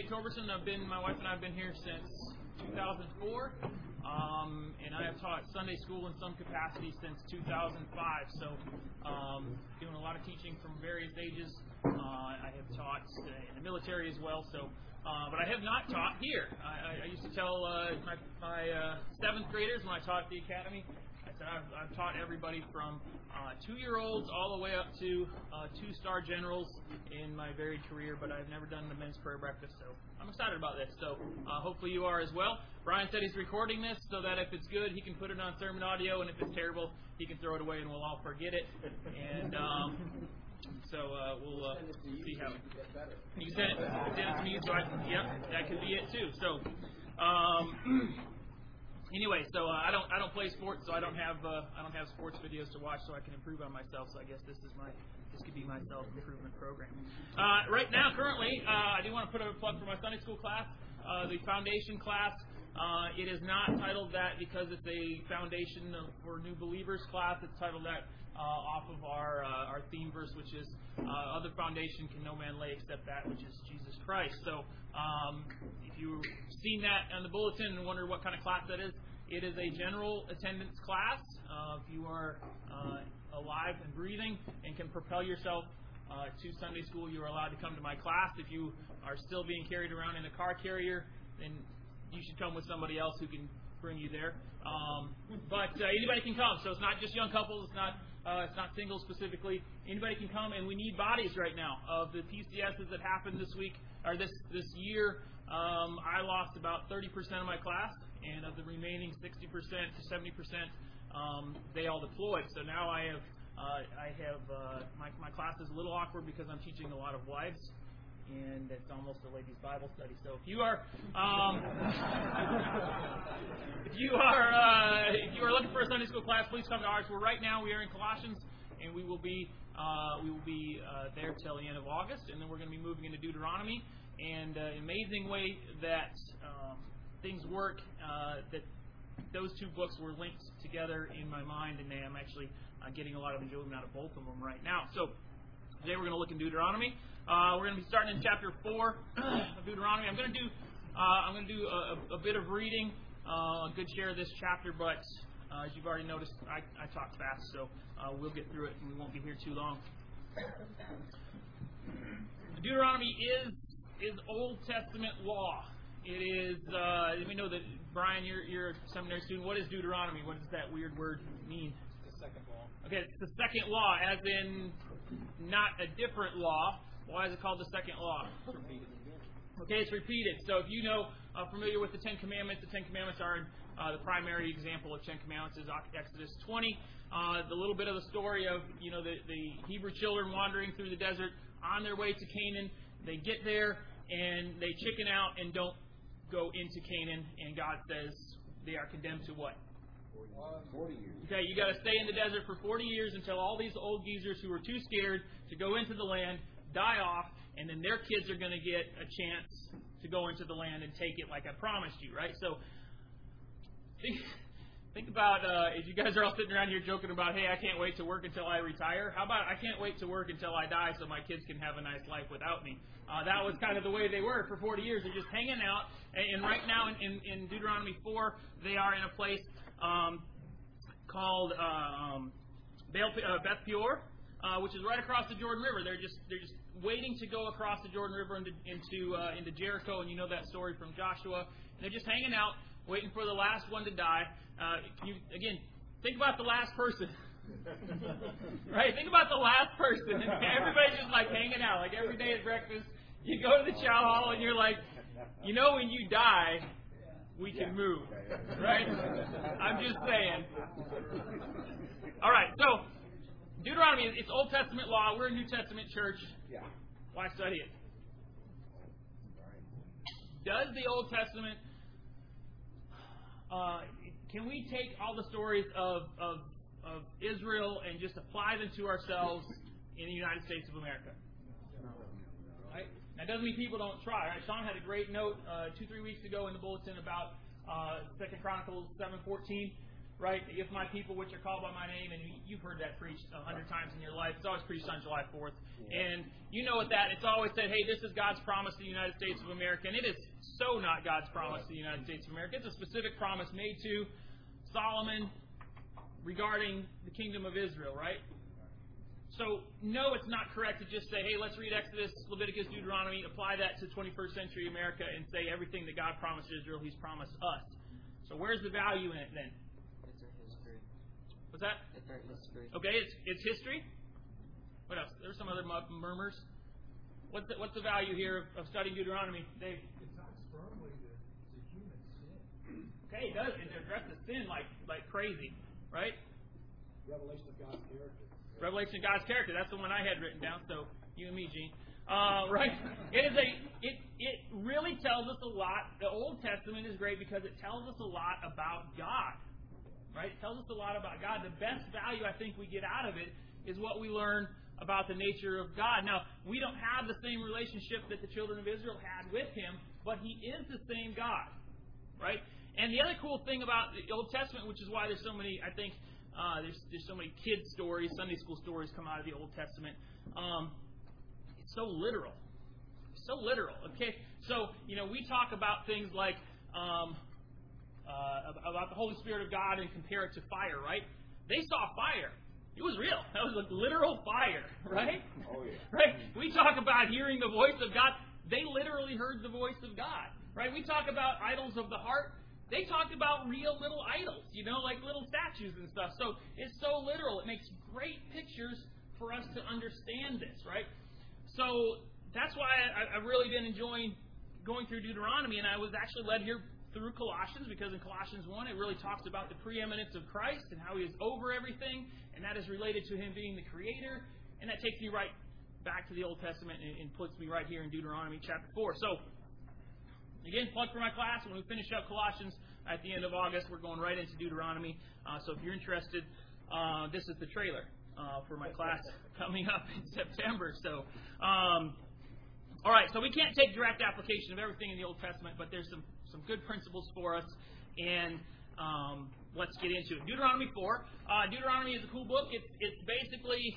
Nate Torberson. My wife and I have been here since 2004, and I have taught Sunday school in some capacity since 2005. So, doing a lot of teaching from various ages. I have taught in the military as well. So, but I have not taught here. I used to tell my 7th graders when I taught at the academy. I said I've taught everybody from 2-year-olds all the way up to 2-star generals in my varied career, but I've never done the men's prayer breakfast, so I'm excited about this. So hopefully you are as well. Brian said he's recording this so that if it's good, he can put it on sermon audio, and if it's terrible, he can throw it away and we'll all forget it. And so we'll see how you send it to me. So that could be it too. So. Anyway, so I don't play sports, so I don't have sports videos to watch, so I can improve on myself. So I guess this could be my self-improvement program. Right now, currently, I do want to put a plug for my Sunday school class, the foundation class. It is not titled that because it's a foundation for new believers class. It's titled that off of our theme verse, which is other foundation can no man lay except that which is Jesus Christ. So if you've seen that on the bulletin and wonder what kind of class that is, it is a general attendance class. If you are alive and breathing and can propel yourself to Sunday school, you are allowed to come to my class. If you are still being carried around in a car carrier, then you should come with somebody else who can bring you there. But anybody can come, so it's not just young couples. It's not singles specifically. Anybody can come, and we need bodies right now. Of the PCSs that happened this week or this year, I lost about 30% of my class, and of the remaining 60% to 70%, they all deployed. So now I have my class is a little awkward because I'm teaching a lot of wives. And it's almost a ladies' Bible study. So if you are looking for a Sunday school class, please come to ours. Right now we are in Colossians, and we will be there till the end of August, and then we're going to be moving into Deuteronomy. And an amazing way that things work, that those two books were linked together in my mind, and I'm actually getting a lot of enjoyment out of both of them right now. So today we're going to look in Deuteronomy. We're going to be starting in chapter 4 of Deuteronomy. I'm going to do a bit of reading, a good share of this chapter, but as you've already noticed, I talk fast, so we'll get through it, and we won't be here too long. Deuteronomy is Old Testament law. It is. Let me know that Brian, you're a seminary student. What is Deuteronomy? What does that weird word mean? It's the second law. Okay, it's the second law, as in not a different law. Why is it called the second law? It's repeated again. Okay, it's repeated. So if you know, familiar with the Ten Commandments, the Ten Commandments are the primary example of Ten Commandments is Exodus 20. The little bit of the story of the Hebrew children wandering through the desert on their way to Canaan. They get there and they chicken out and don't go into Canaan, and God says they are condemned to what? 40 years. Okay, you got to stay in the desert for 40 years until all these old geezers who are too scared to go into the land die off, and then their kids are going to get a chance to go into the land and take it like I promised you, right? So think about, as you guys are all sitting around here joking about, hey, I can't wait to work until I retire. How about I can't wait to work until I die so my kids can have a nice life without me? That was kind of the way they were for 40 years. They're just hanging out. And right now in Deuteronomy 4, they are in a place called Beth Peor, which is right across the Jordan River. They're just waiting to go across the Jordan River into Jericho, and you know that story from Joshua. And they're just hanging out, waiting for the last one to die. Again, think about the last person. Right? Think about the last person. And everybody's just like hanging out. Like every day at breakfast, you go to the chow hall and you're like, when you die, we can move. Right? I'm just saying. All right, so Deuteronomy, it's Old Testament law. We're a New Testament church. Yeah. Why study it? Does the Old Testament, can we take all the stories of Israel and just apply them to ourselves in the United States of America? Right? That doesn't mean people don't try. Right? Sean had a great note 2-3 weeks ago in the bulletin about 2 Chronicles 7:14. right? If my people, which are called by my name, and you've heard that preached 100 times in your life. It's always preached on July 4th. And you know what that, it's always said, hey, this is God's promise to the United States of America. And it is so not God's promise to the United States of America. It's a specific promise made to Solomon regarding the kingdom of Israel, right? So, no, it's not correct to just say, hey, let's read Exodus, Leviticus, Deuteronomy, apply that to 21st century America, and say everything that God promised Israel, He's promised us. So where's the value in it then? It's our history. What's that? It's our history. Okay, it's history. What else? There's some other murmurs. What's the value here of studying Deuteronomy, Dave? It talks firmly to human sin. Okay, it does. It addresses sin like crazy, right? Revelation of God's character. Revelation of God's character. That's the one I had written down. So you and me, Gene. Right? It really tells us a lot. The Old Testament is great because it tells us a lot about God. Right? It tells us a lot about God. The best value I think we get out of it is what we learn about the nature of God. Now, we don't have the same relationship that the children of Israel had with Him, but He is the same God. Right? And the other cool thing about the Old Testament, which is why there's so many, I think, there's so many kids' stories, Sunday school stories come out of the Old Testament. It's so literal. So literal. Okay? So, we talk about things like about the Holy Spirit of God and compare it to fire, right? They saw fire. It was real. That was like literal fire, right? Oh, yeah. Right? We talk about hearing the voice of God. They literally heard the voice of God, right? We talk about idols of the heart. They talked about real little idols, like little statues and stuff. So it's so literal. It makes great pictures for us to understand this, right? So that's why I've really been enjoying going through Deuteronomy, and I was actually led here through Colossians, because in Colossians 1 it really talks about the preeminence of Christ and how He is over everything, and that is related to Him being the Creator, and that takes me right back to the Old Testament and puts me right here in Deuteronomy chapter 4. So, again, plug for my class. When we finish up Colossians at the end of August, we're going right into Deuteronomy. So if you're interested, this is the trailer for my class coming up in September. So, all right. So we can't take direct application of everything in the Old Testament, but there's some good principles for us. And let's get into it. Deuteronomy 4. Deuteronomy is a cool book. It's basically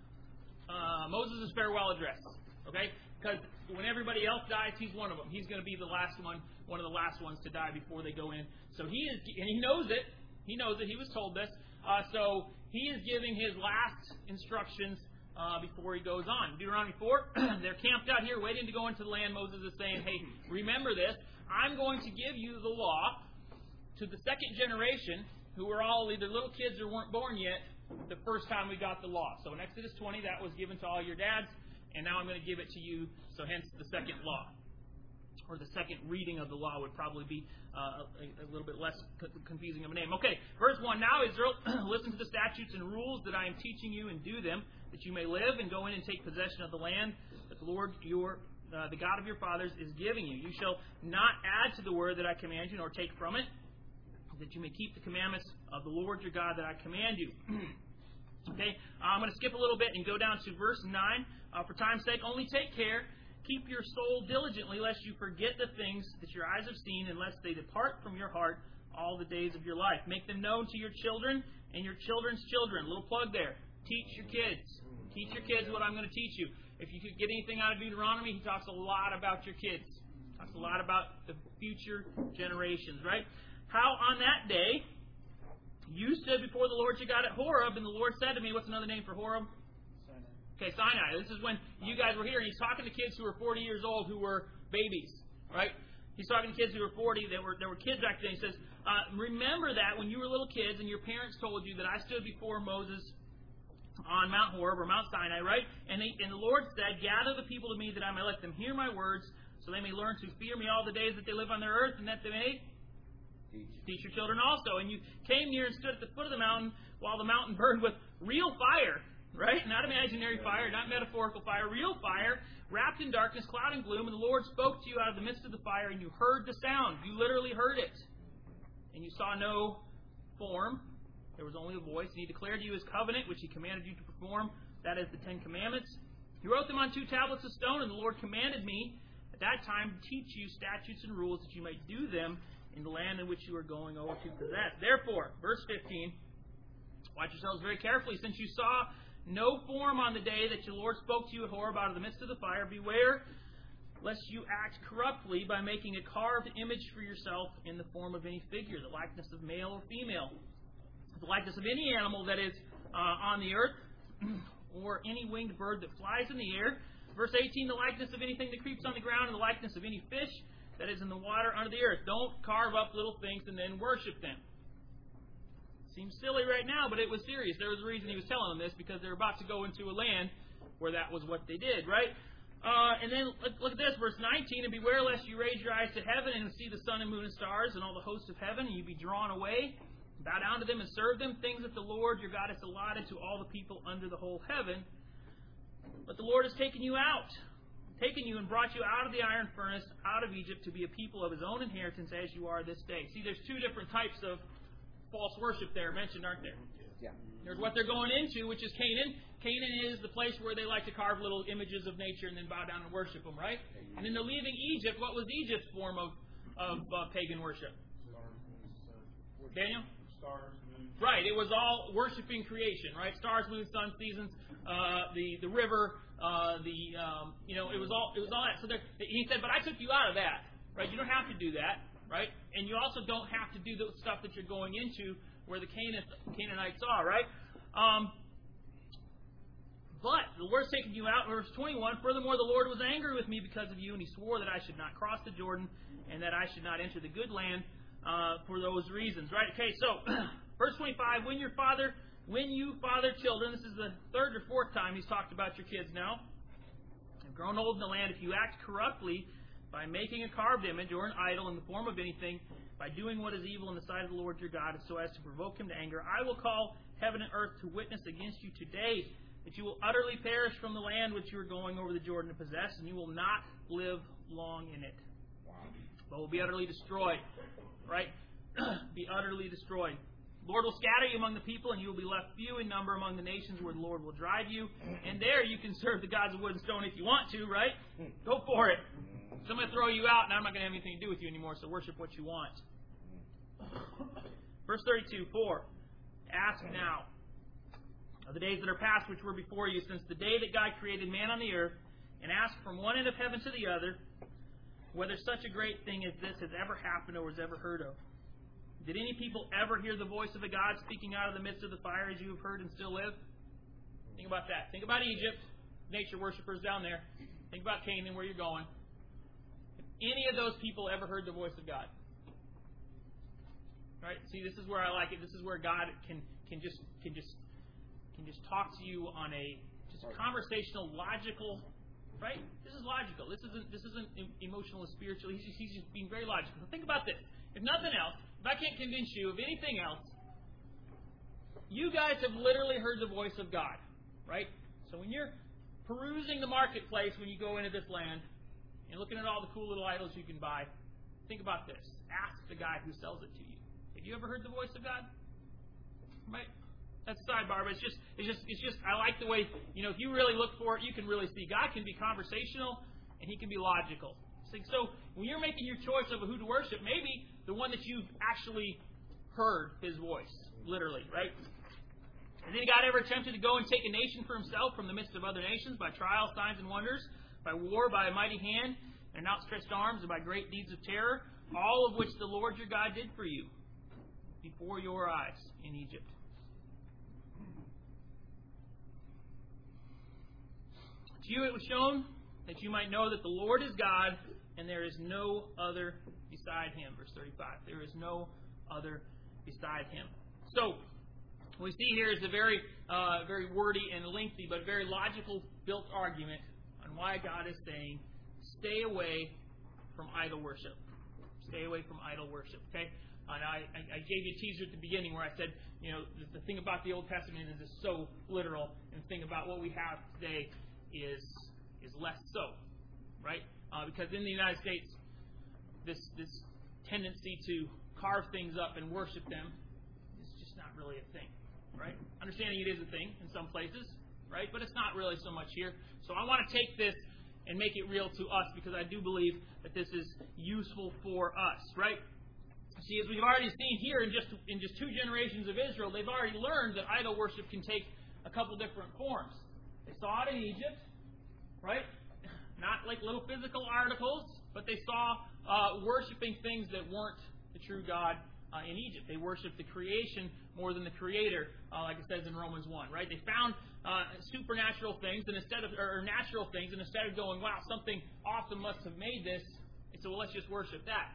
Moses' farewell address. Okay? Because when everybody else dies, he's one of them. He's going to be the last one of the last ones to die before they go in. So he is, and he knows it. He knows it. He was told this. So he is giving his last instructions before he goes on. Deuteronomy 4, they're camped out here waiting to go into the land. Moses is saying, hey, remember this. I'm going to give you the law to the second generation, who were all either little kids or weren't born yet, the first time we got the law. So in Exodus 20, that was given to all your dads. And now I'm going to give it to you, so hence the second law. Or the second reading of the law would probably be a little bit less confusing of a name. Okay, verse 1. Now, Israel, listen to the statutes and rules that I am teaching you, and do them, that you may live and go in and take possession of the land that the Lord, the God of your fathers, is giving you. You shall not add to the word that I command you, nor take from it, that you may keep the commandments of the Lord your God that I command you. Okay, I'm going to skip a little bit and go down to verse 9. For time's sake, only take care. Keep your soul diligently, lest you forget the things that your eyes have seen, and lest they depart from your heart all the days of your life. Make them known to your children and your children's children. Little plug there. Teach your kids. Teach your kids what I'm going to teach you. If you could get anything out of Deuteronomy, he talks a lot about your kids. Talks a lot about the future generations, right? How on that day you stood before the Lord your God at Horeb, and the Lord said to me, what's another name for Horeb? Okay, Sinai. This is when you guys were here, and he's talking to kids who were 40 years old who were babies, right? He's talking to kids who were 40. There were kids back then. He says, remember that when you were little kids and your parents told you that I stood before Moses on Mount Horeb or Mount Sinai, right? And the Lord said, gather the people to me that I may let them hear my words, so they may learn to fear me all the days that they live on the earth, and that they may teach your children also. And you came near and stood at the foot of the mountain while the mountain burned with real fire. Right? Not imaginary fire, not metaphorical fire, real fire, wrapped in darkness, cloud and gloom. And the Lord spoke to you out of the midst of the fire, and you heard the sound. You literally heard it. And you saw no form. There was only a voice. And He declared to you His covenant, which He commanded you to perform. That is the 10 Commandments. He wrote them on 2 tablets of stone, and the Lord commanded me at that time to teach you statutes and rules that you might do them in the land in which you are going over to possess. Therefore, verse 15, watch yourselves very carefully, since you saw no form on the day that your Lord spoke to you at Horeb out of the midst of the fire. Beware lest you act corruptly by making a carved image for yourself in the form of any figure, the likeness of male or female, the likeness of any animal that is on the earth, or any winged bird that flies in the air. Verse 18, the likeness of anything that creeps on the ground, and the likeness of any fish that is in the water under the earth. Don't carve up little things and then worship them. Seems silly right now, but it was serious. There was a reason he was telling them this, because they were about to go into a land where that was what they did, right? And then look at this, verse 19, and beware lest you raise your eyes to heaven and see the sun and moon and stars and all the hosts of heaven, and you be drawn away, bow down to them and serve them, things that the Lord your God has allotted to all the people under the whole heaven. But the Lord has taken you and brought you out of the iron furnace, out of Egypt, to be a people of His own inheritance as you are this day. See, there's two different types of false worship there mentioned, aren't there? Yeah. There's what they're going into, which is Canaan. Canaan is the place where they like to carve little images of nature and then bow down and worship them, right? And then they're leaving Egypt. What was Egypt's form of pagan worship? Daniel? Stars, moon. Right. It was all worshiping creation, right? Stars, moon, sun, seasons, the river, it was all that. So he said, but I took you out of that, right? You don't have to do that, right? And you also don't have to do the stuff that you're going into where the Canaanites are, right? But the Lord's taken you out, verse 21, furthermore, the Lord was angry with me because of you, and He swore that I should not cross the Jordan and that I should not enter the good land for those reasons, right? Okay, so verse 25, when you father children, this is the third or fourth time He's talked about your kids now, have grown old in the land, if you act corruptly by making a carved image or an idol in the form of anything, by doing what is evil in the sight of the Lord your God, so as to provoke Him to anger, I will call heaven and earth to witness against you today, that you will utterly perish from the land which you are going over the Jordan to possess, and you will not live long in it. Wow. But will be utterly destroyed. Right? Be utterly destroyed. The Lord will scatter you among the people, and you will be left few in number among the nations where the Lord will drive you. And there you can serve the gods of wood and stone if you want to, right? Go for it. So I'm going to throw you out, and I'm not going to have anything to do with you anymore, so worship what you want. Verse 32, 4. Ask now of the days that are past which were before you, since the day that God created man on the earth, and ask from one end of heaven to the other, whether such a great thing as this has ever happened or was ever heard of. Did any people ever hear the voice of a God speaking out of the midst of the fire as you have heard and still live? Think about that. Think about Egypt, nature worshippers down there. Think about Canaan, where you're going. Have any of those people ever heard the voice of God? Right? See, this is where I like it. This is where God can just talk to you on a just conversational, logical. Right? This is logical. This isn't emotional and spiritual. He's just being very logical. So think about this. If nothing else, if I can't convince you of anything else, you guys have literally heard the voice of God. Right? So when you're perusing the marketplace, when you go into this land, and looking at all the cool little idols you can buy, think about this. Ask the guy who sells it to you. Have you ever heard the voice of God? Right? That's a sidebar, but it's just. I like the way, if you really look for it, you can really see God can be conversational and He can be logical. So when you're making your choice of who to worship, maybe the one that you've actually heard His voice, literally, right? Has any God ever attempted to go and take a nation for Himself from the midst of other nations by trials, signs, and wonders, by war, by a mighty hand, and outstretched arms, and by great deeds of terror, all of which the Lord your God did for you before your eyes in Egypt? To you it was shown that you might know that the Lord is God, and there is no other beside Him. Verse 35. There is no other beside Him. So, what we see here is a very wordy and lengthy, but very logical built argument on why God is saying, stay away from idol worship. Stay away from idol worship. Okay? And I gave you a teaser at the beginning where I said, the thing about the Old Testament is it's so literal, and the thing about what we have today is less so, right? Because in the United States, this tendency to carve things up and worship them is just not really a thing, right? Understanding it is a thing in some places, right? But it's not really so much here. So I want to take this and make it real to us, because I do believe that this is useful for us, right? See, as we've already seen here in just 2 generations of Israel, they've already learned that idol worship can take a couple different forms. They saw it in Egypt, right? Not like little physical articles, but they saw worshiping things that weren't the true God in Egypt. They worshipped the creation more than the Creator, like it says in Romans 1, right? They found supernatural things or natural things, and instead of going, wow, something awesome must have made this, they said, well, let's just worship that.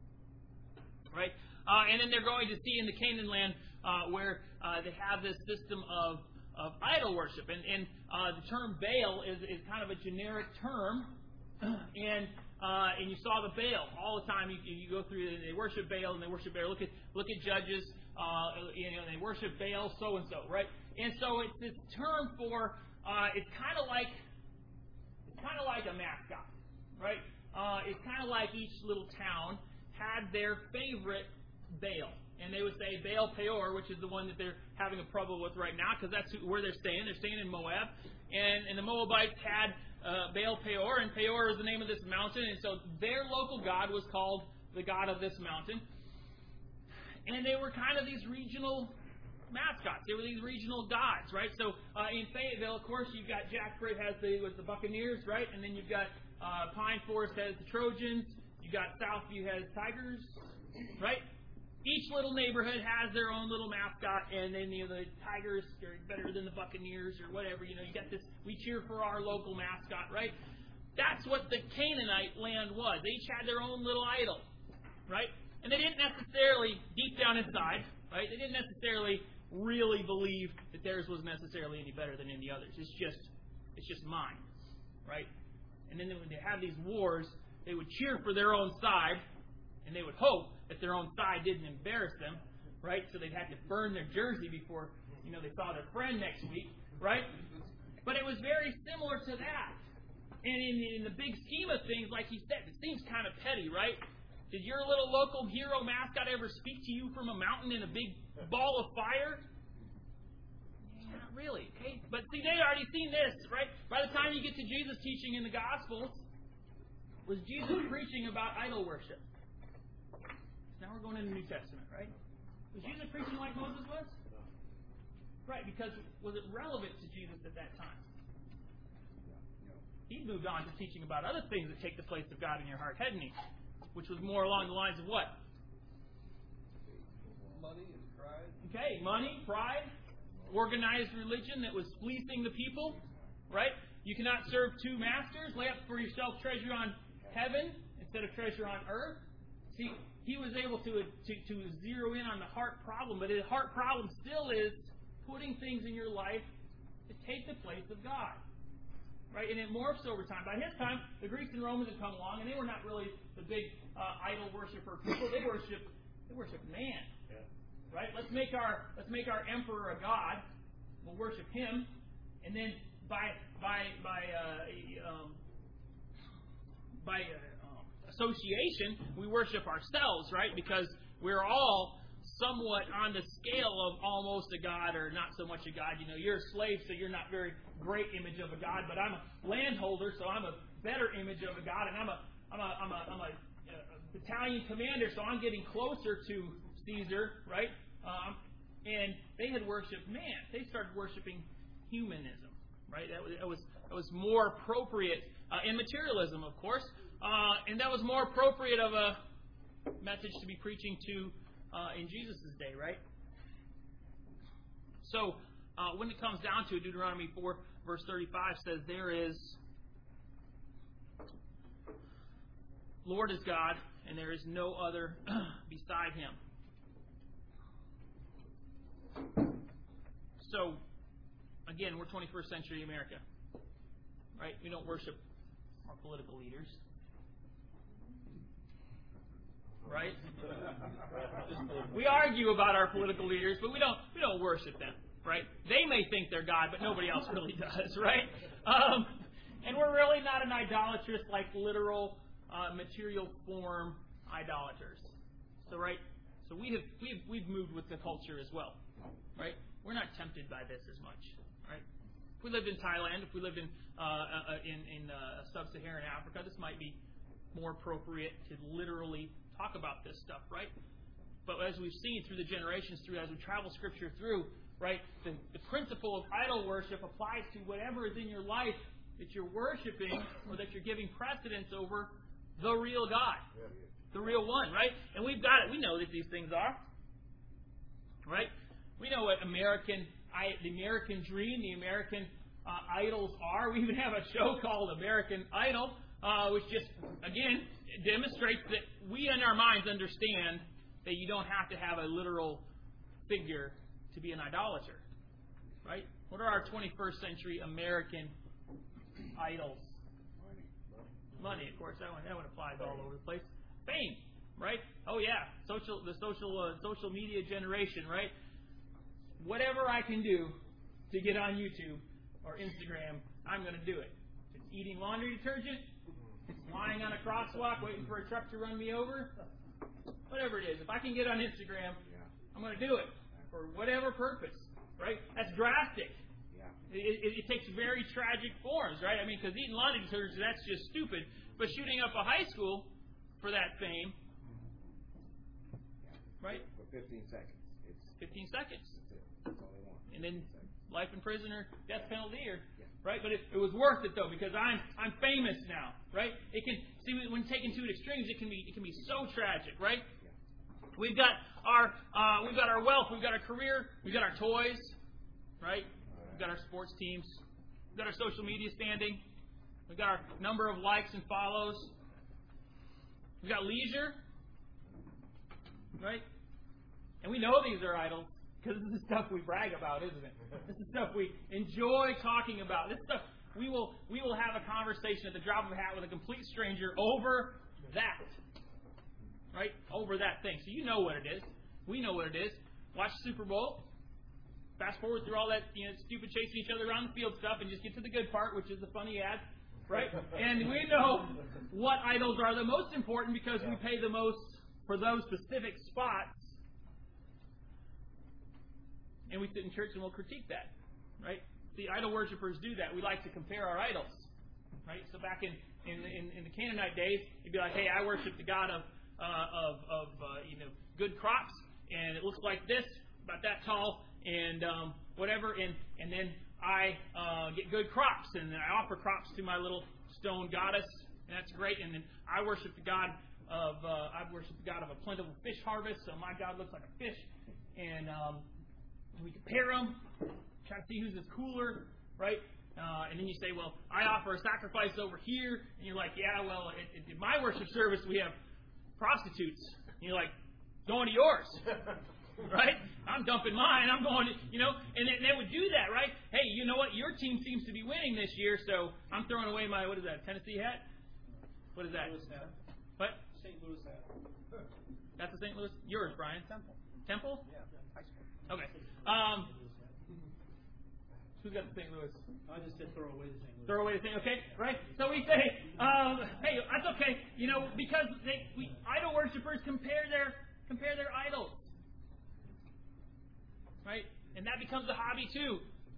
Right? And then they're going to see in the Canaan land where they have this system of idol worship. And the term Baal is kind of a generic term. And you saw the Baal all the time. You go through, they worship Baal and they worship Baal. Look at Judges, they worship Baal so-and-so, right? And so it's this term for, it's kind of like a mascot, right? It's kind of like each little town had their favorite Baal. And they would say Baal Peor, which is the one that they're having a trouble with right now, because that's where they're staying. They're staying in Moab. And the Moabites had Baal Peor, and Peor is the name of this mountain. And so their local god was called the god of this mountain. And they were kind of these regional mascots. They were these regional gods, right? So in Fayetteville, of course, you've got Jack Frid has the Buccaneers, right? And then you've got Pine Forest has the Trojans. You've got Southview has Tigers, right? Each little neighborhood has their own little mascot, and then the Tigers are better than the Buccaneers or whatever. You got this. We cheer for our local mascot, right? That's what the Canaanite land was. They each had their own little idol, right? And they didn't necessarily, deep down inside, right? They didn't necessarily really believe that theirs was necessarily any better than any others. It's just mine, right? And then when they have these wars, they would cheer for their own side, and they would hope that their own side didn't embarrass them, right? So they'd have to burn their jersey before, they saw their friend next week, right? But it was very similar to that. And in the big scheme of things, like he said, it seems kind of petty, right? Did your little local hero mascot ever speak to you from a mountain in a big ball of fire? Not really, okay? But see, they already seen this, right? By the time you get to Jesus' teaching in the Gospels, was Jesus preaching about idol worship? Now we're going into the New Testament, right? Was Jesus preaching like Moses was? Right, because was it relevant to Jesus at that time? He moved on to teaching about other things that take the place of God in your heart, hadn't he? Which was more along the lines of what? Money and pride. Okay, money, pride, organized religion that was fleecing the people, right? You cannot serve 2 masters. Lay up for yourself treasure on heaven instead of treasure on earth. See, he was able to zero in on the heart problem, but the heart problem still is putting things in your life to take the place of God. Right? And it morphs over time. By his time, the Greeks and Romans had come along, and they were not really the big idol worshiper people. They worshiped man. Yeah. Right? Let's make our emperor a god. We'll worship him, and then by association, we worship ourselves, right? Because we're all somewhat on the scale of almost a god or not so much a god. You're a slave, so you're not very great image of a god, but I'm a landholder, so I'm a better image of a god, and I'm a battalion commander, so I'm getting closer to Caesar, right? And they had worshipped man. They started worshiping humanism, right? That was more appropriate, and materialism, of course. And that was more appropriate of a message to be preaching to in Jesus' day, right? So, when it comes down to it, Deuteronomy 4, verse 35 says, there is, Lord is God, and there is no other beside Him. So, again, we're 21st century America, right? We don't worship our political leaders. Right? We argue about our political leaders, but we don't worship them, right? They may think they're God, but nobody else really does, right? And we're really not an idolatrous, like literal material form idolaters. So we've moved with the culture as well, right? We're not tempted by this as much, right? If we lived in Thailand, if we lived in sub-Saharan Africa, this might be more appropriate to literally talk about this stuff, right? But as we've seen through the generations, as we travel Scripture through, right, the principle of idol worship applies to whatever is in your life that you're worshiping or that you're giving precedence over the real God, the real one, right? And we've got it. We know that these things are, right? We know what the American dream, the American idols are. We even have a show called American Idol, which just, again, demonstrates that we in our minds understand that you don't have to have a literal figure to be an idolater, right? What are our 21st century American idols? Money, of course. That one applies all over the place. Fame, right? Oh yeah, the social media generation, right? Whatever I can do to get on YouTube or Instagram, I'm going to do it. If it's eating laundry detergent, it's lying on a crosswalk waiting for a truck to run me over, whatever it is. If I can get on Instagram, I'm going to do it for whatever purpose, right? That's drastic. It takes very tragic forms, right? I mean, because eating laundry detergent, that's just stupid. But shooting up a high school for that fame, right? For 15 seconds. It's 15 seconds. That's all they want. And then life in prison or death penalty, or right? But it was worth it though, because I'm famous now, right? It can see when taken to extremes, it can be so tragic, right? We've got our wealth, we've got our career, we've got our toys, right? We've got our sports teams, we've got our social media standing, we've got our number of likes and follows, we've got leisure, right? And we know these are idols because this is stuff we brag about, isn't it? This is stuff we enjoy talking about. This stuff we will have a conversation at the drop of a hat with a complete stranger over that. Right? Over that thing. So you know what it is. We know what it is. Watch Super Bowl. Fast forward through all that stupid chasing each other around the field stuff and just get to the good part, which is the funny ad. Right? And we know what idols are the most important because we pay the most for those specific spots. And we sit in church and we'll critique that. Right? The idol worshippers do that. We like to compare our idols. Right? So back in the Canaanite days, you'd be like, hey, I worship the God of good crops, and it looks like this, about that tall, and whatever, and then I get good crops, and then I offer crops to my little stone goddess, and that's great. And then I worship the God of a plentiful fish harvest, so my God looks like a fish, and we compare them, try to see who's is cooler, right? And then you say, well, I offer a sacrifice over here, and you're like, yeah, well, in my worship service we have prostitutes. And you're like, going to yours. Right? I'm dumping mine. I'm going to, and they would do that, right? Hey, you know what? Your team seems to be winning this year, so I'm throwing away my, what is that, Tennessee hat? What is that? Louis hat. What? St. Louis hat. That's the St. Louis? Yours, Brian. Temple? Yeah. High school. Okay. Who's got the St. Louis? I just said throw away the St. Louis. Throw away the thing, okay? Right? So we say, hey, that's okay, because idol worshippers compare their idols. Right? And that becomes a hobby too.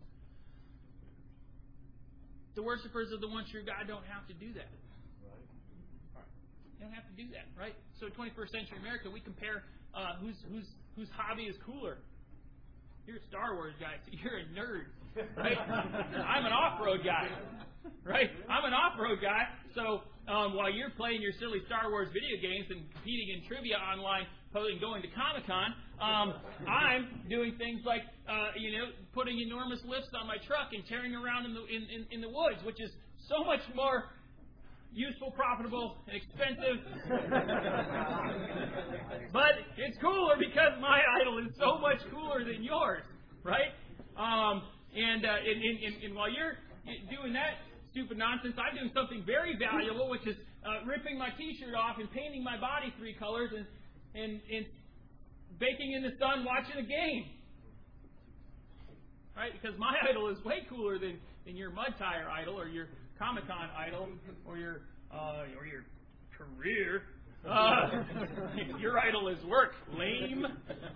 The worshippers of the one true God don't have to do that. Right. They don't have to do that, right? So in 21st century America, we compare whose hobby is cooler. You're a Star Wars guy, so you're a nerd, right? I'm an off-road guy, right? I'm an off-road guy, so while you're playing your silly Star Wars video games and competing in trivia online, and going to Comic-Con, I'm doing things like, putting enormous lifts on my truck and tearing around in the woods, which is so much more useful, profitable, and expensive. But it's cooler because my idol is so much cooler than yours, right? And while you're doing that stupid nonsense, I'm doing something very valuable, which is ripping my T-shirt off and painting my body 3 colors and baking in the sun watching a game. Right? Because my idol is way cooler than your mud tire idol or your Comic-Con idol or your career. Your idol is work. Lame.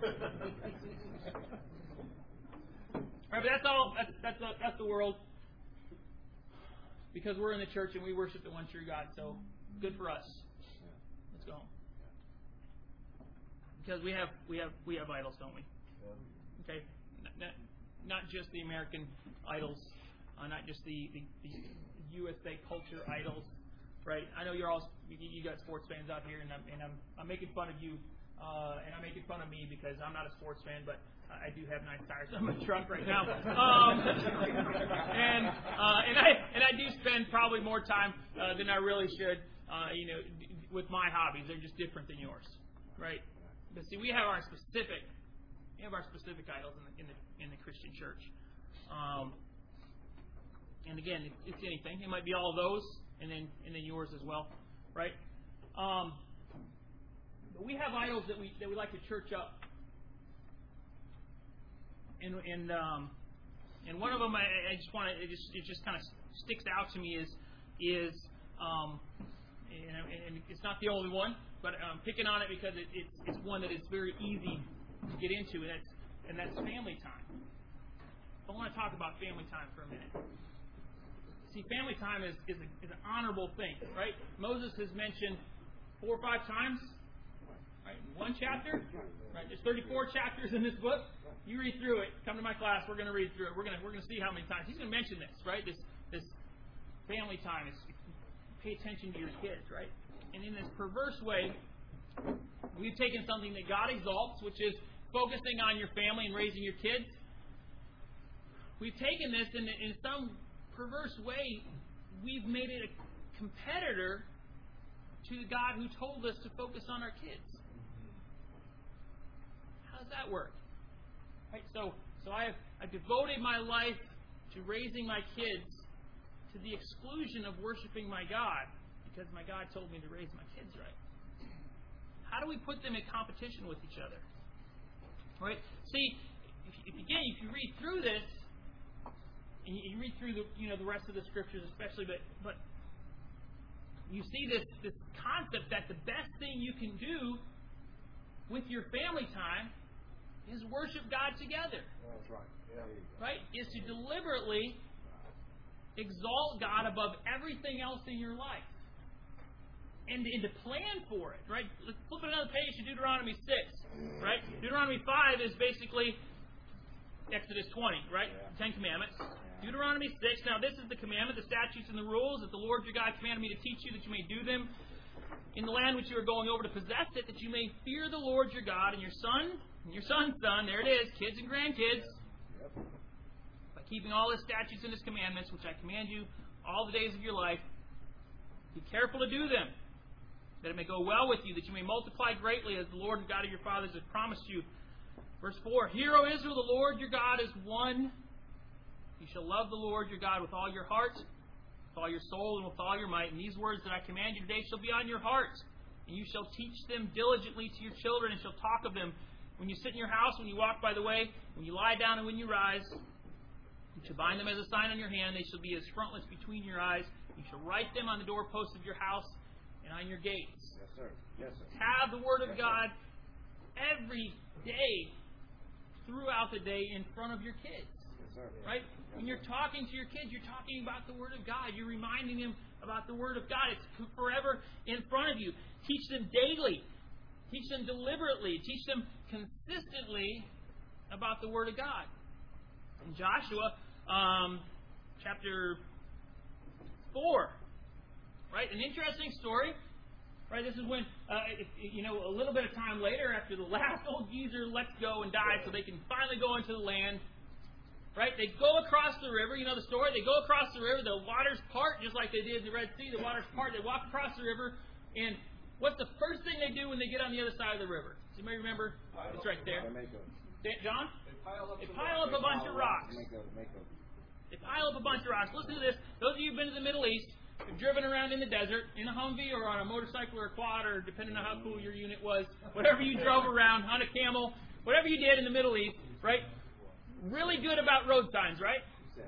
Right, but that's all. That's the world. Because we're in the church and we worship the one true God. So good for us. Let's go home. Because we have idols, don't we? Okay, not just the American idols, not just the USA culture idols, right? I know you got sports fans out here, and I'm making fun of you, and I'm making fun of me because I'm not a sports fan, but I do have nice tires on my truck right now, and I do spend probably more time than I really should, with my hobbies. They're just different than yours, right? But see, we have our specific idols in the Christian church, and again, it's anything. It might be all of those, and then yours as well, right? But we have idols that we like to church up. And one of them I just want to it just kind of sticks out to me is and it's not the only one, but I'm picking on it because it's one that is very easy to get into, and that's family time. I want to talk about family time for a minute. See, family time is an honorable thing, right? Moses has mentioned 4 or 5 times, right? In one chapter, right? There's 34 chapters in this book. You read through it. Come to my class. We're going to read through it. We're going to see how many times he's going to mention this, right? This family time is pay attention to your kids, right? And in this perverse way, we've taken something that God exalts, which is focusing on your family and raising your kids. We've taken this in some perverse way. We've made it a competitor to the God who told us to focus on our kids. How does that work? Right, so I've devoted my life to raising my kids to the exclusion of worshiping my God because my God told me to raise my kids right. How do we put them in competition with each other? Right? See, if you read through this, and you read through the rest of the scriptures, especially, but you see this concept that the best thing you can do with your family time is worship God together. That's right. Yeah, right? Is to deliberately exalt God above everything else in your life. And to plan for it, right? Let's flip another page to Deuteronomy 6, right? Deuteronomy 5 is basically Exodus 20, right? Yeah. 10 Commandments. Deuteronomy 6, now this is the commandment, the statutes and the rules that the Lord your God commanded me to teach you, that you may do them in the land which you are going over to possess it, that you may fear the Lord your God, and your son and your son's son, there it is, kids and grandkids, by keeping all his statutes and his commandments, which I command you all the days of your life. Be careful to do them, that it may go well with you, that you may multiply greatly, as the Lord God of your fathers has promised you. Verse 4, Hear, O Israel, the Lord your God is one. You shall love the Lord your God with all your heart, with all your soul, and with all your might. And these words that I command you today shall be on your heart. And you shall teach them diligently to your children, and shall talk of them when you sit in your house, when you walk by the way, when you lie down, and when you rise. You shall bind them as a sign on your hand. They shall be as frontlets between your eyes. You shall write them on the doorposts of your house and on your gates. Yes, sir. Yes, sir. Have the Word of God every day, throughout the day, in front of your kids. Yes, sir. Right? When you're talking to your kids, you're talking about the Word of God. You're reminding them about the Word of God. It's forever in front of you. Teach them daily. Teach them deliberately. Teach them consistently about the Word of God. In Joshua, chapter 4, right? An interesting story. Right? This is when, a little bit of time later, after the last old geezer lets go and dies, so they can finally go into the land. Right? They go across the river. You know the story. They go across the river. The waters part, just like they did in the Red Sea. The waters part. They walk across the river. And what's the first thing they do when they get on the other side of the river? Does anybody remember? It's right there. John? They pile up a bunch of rocks. They pile up a bunch of rocks. Listen to this. Those of you who've been to the Middle East, have driven around in the desert, in a Humvee or on a motorcycle or a quad, or depending on how cool your unit was, whatever you drove around, on a camel, whatever you did in the Middle East, right? Really good about road signs, right?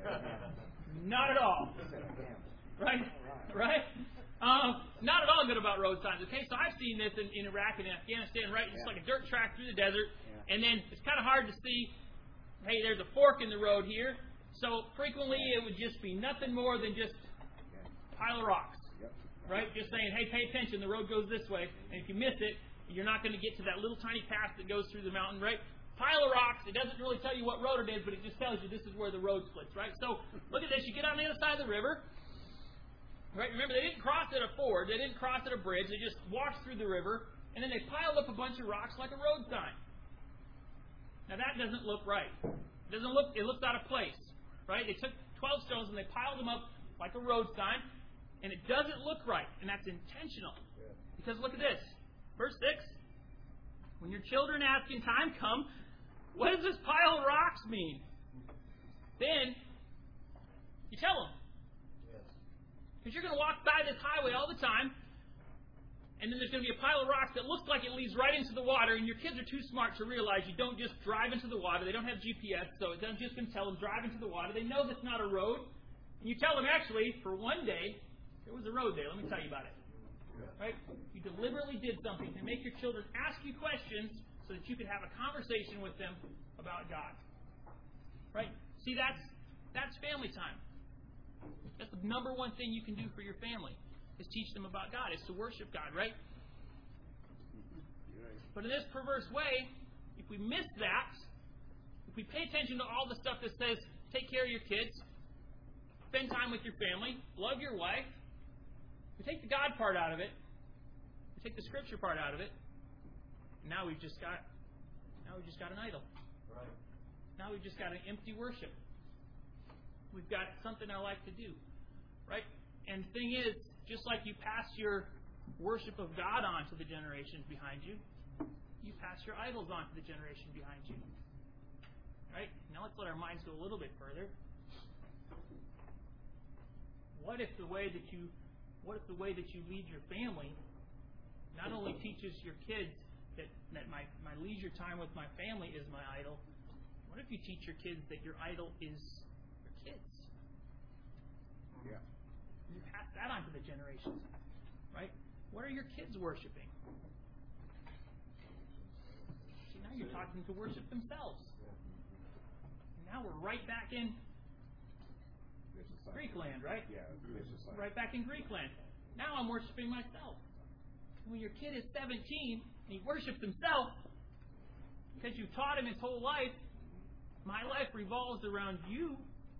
Not at all. Right? Right? Not at all good about road signs. Okay, so I've seen this in Iraq and in Afghanistan, right? It's like a dirt track through the desert, and then it's kind of hard to see, hey, there's a fork in the road here. So frequently it would just be nothing more than just a pile of rocks, right? Just saying, hey, pay attention, the road goes this way, and if you miss it, You're not going to get to that little tiny path that goes through the mountain, right? Pile of rocks. It doesn't really tell you what road it is, but it just tells you this is where the road splits, right? So look at this. You get on the other side of the river. Right? Remember, they didn't cross at a ford. They didn't cross at a bridge. They just walked through the river, and then they piled up a bunch of rocks like a road sign. Now that doesn't look right. It looks out of place, right? They took 12 stones and they piled them up like a road sign, and it doesn't look right, and that's intentional. Because look at this, verse 6. When your children ask in time come, what does this pile of rocks mean? Then you tell them. Because you're going to walk by this highway all the time, and then there's going to be a pile of rocks that looks like it leads right into the water, and your kids are too smart to realize you don't just drive into the water. They don't have GPS, so it doesn't just going to tell them drive into the water. They know that's not a road. And you tell them, actually, for one day, there was a road there. Let me tell you about it. Right? You deliberately did something to make your children ask you questions so that you could have a conversation with them about God. Right? See, that's family time. That's the number one thing you can do for your family, is teach them about God, is to worship God, right? But in this perverse way, if we miss that, if we pay attention to all the stuff that says, take care of your kids, spend time with your family, love your wife, we take the God part out of it, we take the Scripture part out of it, and now we've just got an idol. Right. Now we've just got an empty worship. We've got something I like to do. Right? And the thing is, just like you pass your worship of God on to the generations behind you, you pass your idols on to the generation behind you. Right? Now let's let our minds go a little bit further. What if the way that you lead your family not only teaches your kids that my leisure time with my family is my idol? What if you teach your kids that your idol is your kids? Yeah. You pass that on to the generations, right? What are your kids worshiping? See, now you're talking to worship themselves. And now we're right back in Greek land, right? Yeah. Right back in Greek land. Now I'm worshiping myself. When your kid is 17 and he worships himself because you taught him his whole life, my life revolves around you.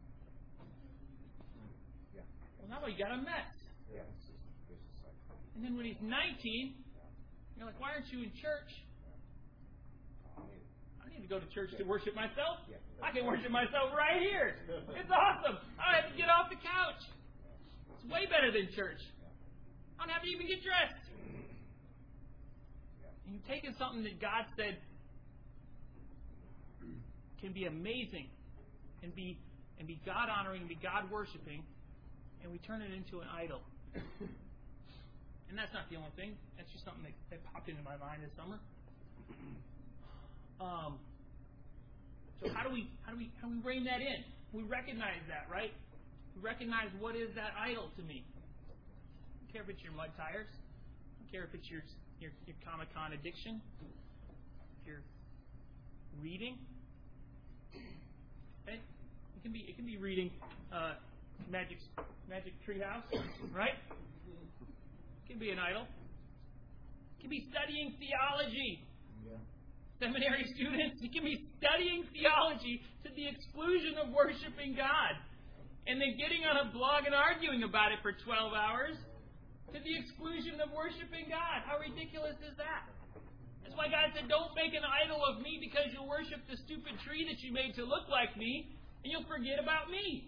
Well, now you got a mess. Yeah. And then when he's 19, you're like, why aren't you in church? I don't need to go to church to worship myself. I can worship myself right here. It's awesome. I don't have to get off the couch. It's way better than church. I don't have to even get dressed. And you've taken something that God said can be amazing and be God-honoring and be God-worshiping, and we turn it into an idol. And that's not the only thing. That's just something that popped into my mind this summer. So how do we rein that in? We recognize that, right? We recognize what is that idol to me. I don't care if it's your mud tires. I don't care if it's your Comic-Con addiction. If you're reading. Okay? It can be reading Magic Treehouse, right? It can be an idol. It can be studying theology. Yeah. Seminary students, it can be studying theology to the exclusion of worshiping God. And then getting on a blog and arguing about it for 12 hours to the exclusion of worshiping God. How ridiculous is that? That's why God said, don't make an idol of me because you'll worship the stupid tree that you made to look like me, and you'll forget about me.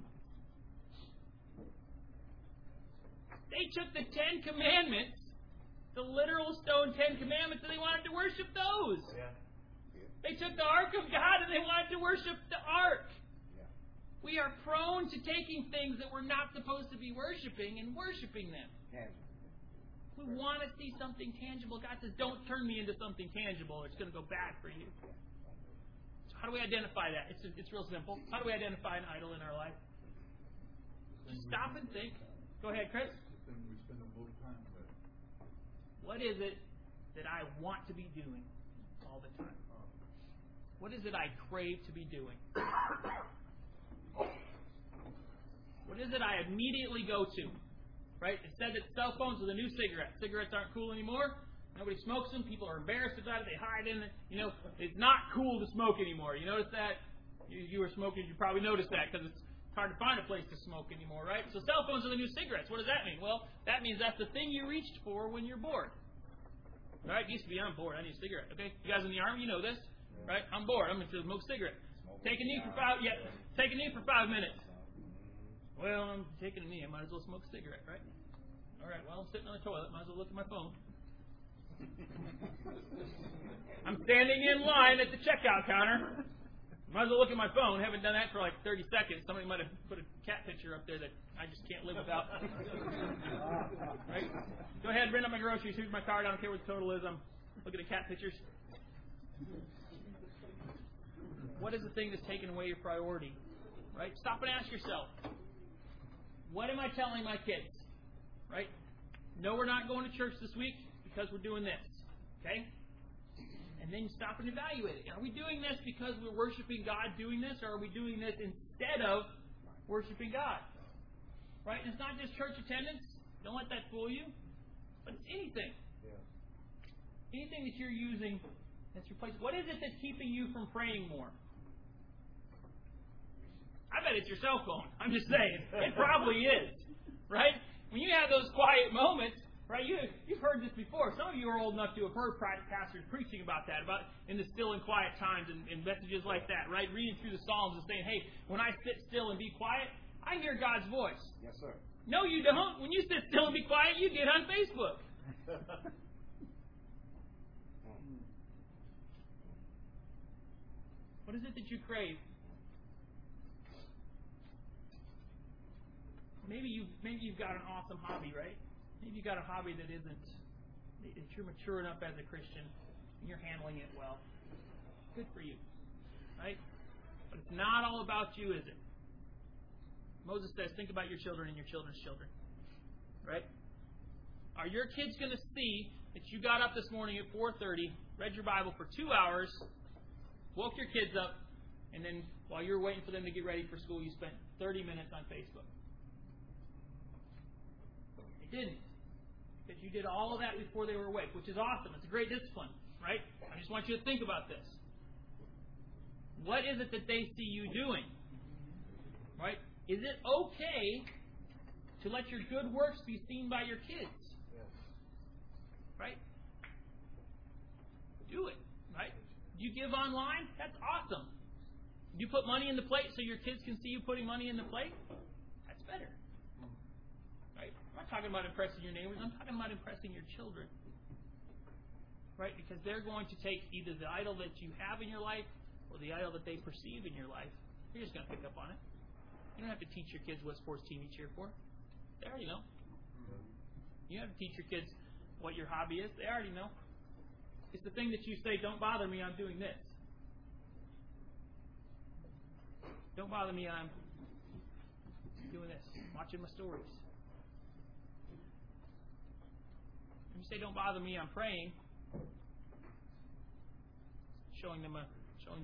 They took the 10 Commandments, the literal stone 10 Commandments, and they wanted to worship those. Yeah. They took the Ark of God and they wanted to worship the Ark. Yeah. We are prone to taking things that we're not supposed to be worshiping and worshiping them. We want to see something tangible. God says, don't turn me into something tangible or it's going to go bad for you. So how do we identify that? It's real simple. How do we identify an idol in our life? Just stop and think. Go ahead, Chris. The thing we spend the most time with. What is it that I want to be doing all the time? What is it I crave to be doing? What is it I immediately go to? Right? It said that cell phones are the new cigarettes. Cigarettes aren't cool anymore. Nobody smokes them. People are embarrassed about it. They hide in it. It's not cool to smoke anymore. You notice that? You are smokers, you probably noticed that because it's hard to find a place to smoke anymore, right? So cell phones are the new cigarettes. What does that mean? Well, that means that's the thing you reached for when you're bored. Right? It used to be, I'm bored. I need a cigarette. Okay? You guys in the Army, you know this. Right? I'm bored. I'm going to smoke a cigarette. Take a knee for 5 minutes. Well, I'm taking a knee. I might as well smoke a cigarette, right? All right, well, I'm sitting on the toilet. Might as well look at my phone. I'm standing in line at the checkout counter. Might as well look at my phone. Haven't done that for like 30 seconds. Somebody might have put a cat picture up there that I just can't live without. Right? Go ahead, bring up my groceries. Here's my card. I don't care what the total is. I'm looking at cat pictures. What is the thing that's taken away your priority? Right? Stop and ask yourself, what am I telling my kids? Right? No, we're not going to church this week because we're doing this. Okay? And then stop and evaluate it. Are we doing this because we're worshiping God doing this, or are we doing this instead of worshiping God? Right? And it's not just church attendance. Don't let that fool you. But it's anything. Anything that you're using that's replaced. What is it that's keeping you from praying more? I bet it's your cell phone. I'm just saying. It probably is. Right? When you have those quiet moments, right? You've heard this before. Some of you are old enough to have heard pastors preaching about that, about in the still and quiet times and messages like that, right? Reading through the Psalms and saying, hey, when I sit still and be quiet, I hear God's voice. Yes, sir. No, you don't. When you sit still and be quiet, you get on Facebook. What is it that you crave? Maybe you've got an awesome hobby, right? Maybe you've got a hobby that you're mature enough as a Christian and you're handling it well. Good for you. Right? But it's not all about you, is it? Moses says, think about your children and your children's children. Right? Are your kids going to see that you got up this morning at 4:30, read your Bible for 2 hours, woke your kids up, and then while you were waiting for them to get ready for school, you spent 30 minutes on Facebook? Didn't. Because you did all of that before they were awake, which is awesome. It's a great discipline, right? I just want you to think about this. What is it that they see you doing? Right? Is it okay to let your good works be seen by your kids? Right? Do it. Right? Do you give online? That's awesome. Do you put money in the plate so your kids can see you putting money in the plate? That's better. I'm not talking about impressing your neighbors. I'm talking about impressing your children. Right? Because they're going to take either the idol that you have in your life or the idol that they perceive in your life. You're just going to pick up on it. You don't have to teach your kids what sports team you cheer for. They already know. You don't have to teach your kids what your hobby is. They already know. It's the thing that you say, don't bother me, I'm doing this. Don't bother me, I'm doing this. Watching my stories. You say, "Don't bother me, I'm praying." Showing them a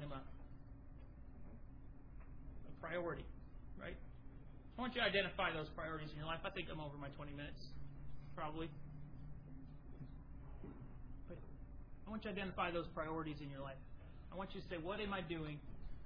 priority, right? I want you to identify those priorities in your life. I think I'm over my 20 minutes, probably. But I want you to identify those priorities in your life. I want you to say, what am I doing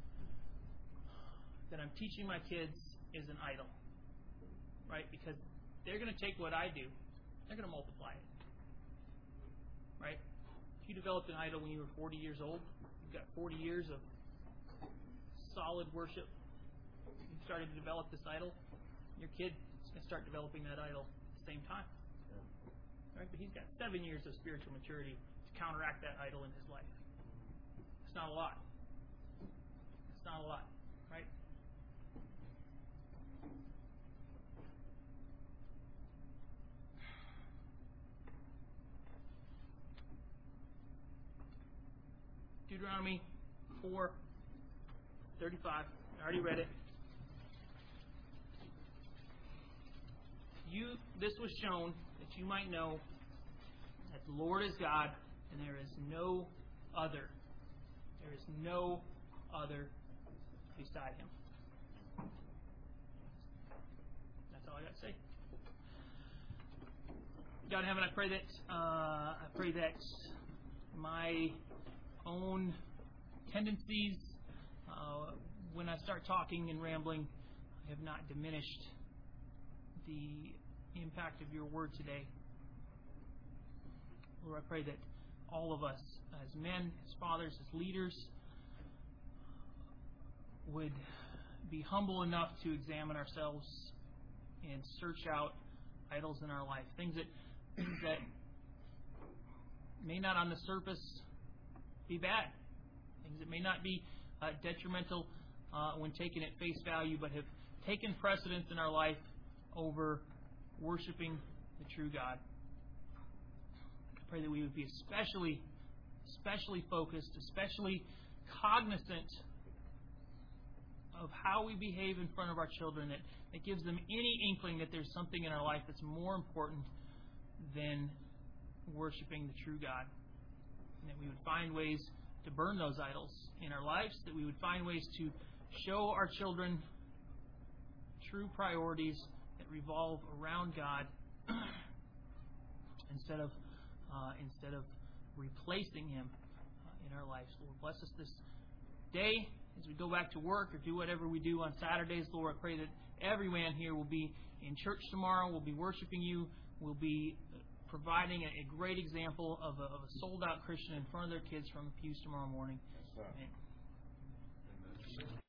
that I'm teaching my kids is an idol? Right? Because they're going to take what I do, they're going to multiply it. Right? If you developed an idol when you were 40 years old, you've got 40 years of solid worship. You started to develop this idol. Your kid is going to start developing that idol at the same time. Right? But he's got 7 years of spiritual maturity to counteract that idol in his life. It's not a lot. It's not a lot. Right? Deuteronomy 4:35. I already read it. This was shown that you might know that the Lord is God and there is no other. There is no other beside Him. That's all I got to say. God in heaven, I pray that my own tendencies, when I start talking and rambling, have not diminished the impact of your word today. Lord, I pray that all of us, as men, as fathers, as leaders, would be humble enough to examine ourselves and search out idols in our life, things that may not on the surface be bad, things that may not be detrimental when taken at face value, but have taken precedence in our life over worshiping the true God. I pray that we would be especially focused, especially cognizant of how we behave in front of our children, that gives them any inkling that there's something in our life that's more important than worshiping the true God. And that we would find ways to burn those idols in our lives, that we would find ways to show our children true priorities that revolve around God instead of replacing Him in our lives. Lord, bless us this day as we go back to work or do whatever we do on Saturdays. Lord, I pray that everyone here will be in church tomorrow, will be worshiping You, will be providing a great example of a sold-out Christian in front of their kids from the pews tomorrow morning. Amen.